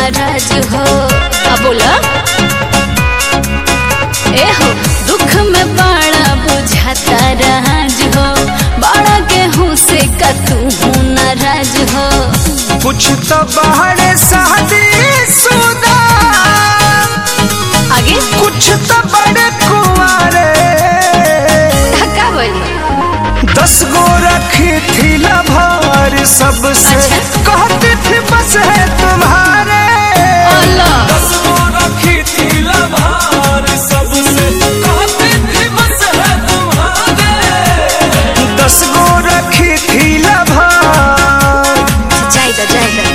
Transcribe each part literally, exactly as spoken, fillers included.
नाराज हो। अब बोला ए हो दुख में बड़ा बुझाता राज हो, बड़ा गेहूं से का तू नाराज हो। कुछ तो बहरे शादी सुदा आगे कुछ तो बड़े कुंवारे धक्का बोल दस गो रखी थी लभार सबसे। अच्छा? कहती थी बस है तुम्हारे दस गो रखी थी लभार सबसे। कहती थी बस है तुम्हारे दस गो रखी थी लभार। जाएगा जाएगा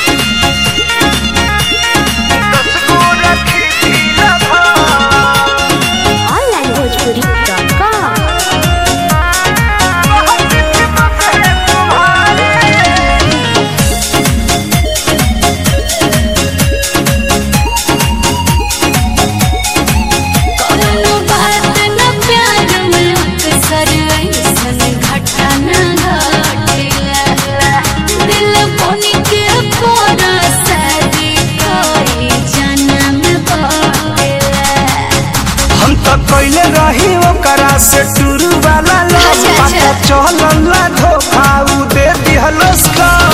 दस गो रखी थी लभार। Online Bhojpuri dot com. कहती थी बस है तुम्हारे कोनो बात न प्यार में अक्सर ऐसन घटा न घटेला, दिल बोनी के पूरा शादी कोई जन्म बटेला। हम तो कैले रही ओकरा से टूर वाला लोग। अच्छा, अच्छा। पता चलला धोखा उ दे दिहलस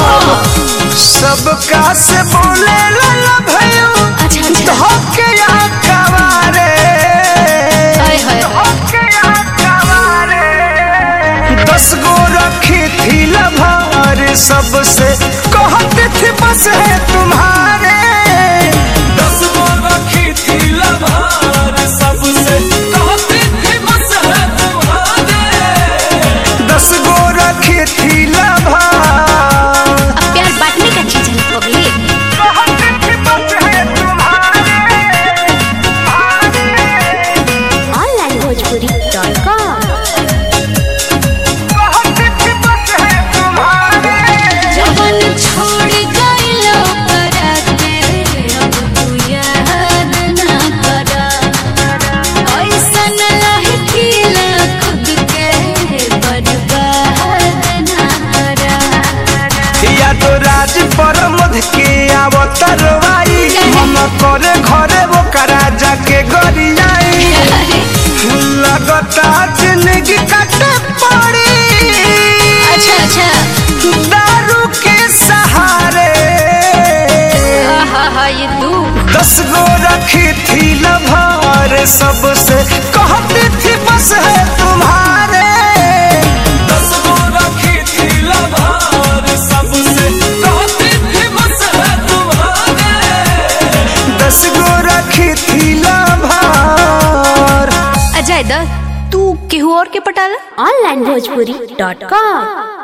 सबका से बोले ला भयो। अच्छा, अच्छा। धोके यहाँ कवारे हाय, हाय, हाय। धोके यहाँ कवारे दस गो रखी थी लभार सबसे। कहती थी बस है तुम्हारे दस गो रखी थी लभार सबसे। कहती थी बस है तुम्हारे दस गो रखी थी लभार। अब प्यार बांटने का चीज है पगली। कहती थी बस है तुम्हारे ऑनलाइन भोजपुरी डॉट कॉम। कहती थी बस है तुम्हारे जवन छोड़ गइलो कराते अब तू याद ना करा, ऐसन लहकीला खुद के बर्बाद ना करा। या तो राज पर मध के आवतरवाई मन करे घरे वो करा जाके गरियाई। अरे लगता जिंदगी कटे पड़ी अच्छा अच्छा दारू के सहारे। हा हा ये तू दस गो रखी थी लभार सबसे। कहती थी बस है तुम्हारे दस गो रखी थी लभार सबसे। कहती थी बस है तुम्हारे दस गो रखी थी लभार। अजय द तू केहू और के पटाला। Online Bhojpuri dot com.